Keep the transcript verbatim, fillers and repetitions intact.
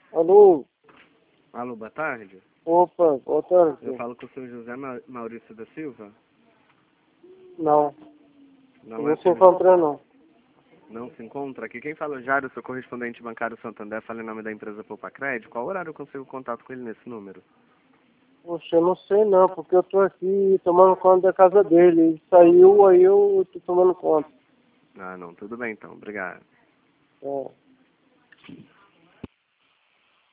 Alô? Alô, boa tarde. Opa, boa tarde. Eu falo com o senhor José Ma- Maurício da Silva? Não, Não não é se senhor? encontra não. Não se encontra? Aqui quem fala é o Jário, sou correspondente bancário Santander, fala em nome da empresa Poupa Crédito. Qual horário eu consigo contato com ele nesse número? Poxa, eu não sei não, porque eu tô aqui tomando conta da casa dele. Ele saiu, aí eu tô tomando conta. Ah, não, tudo bem então, obrigado. É.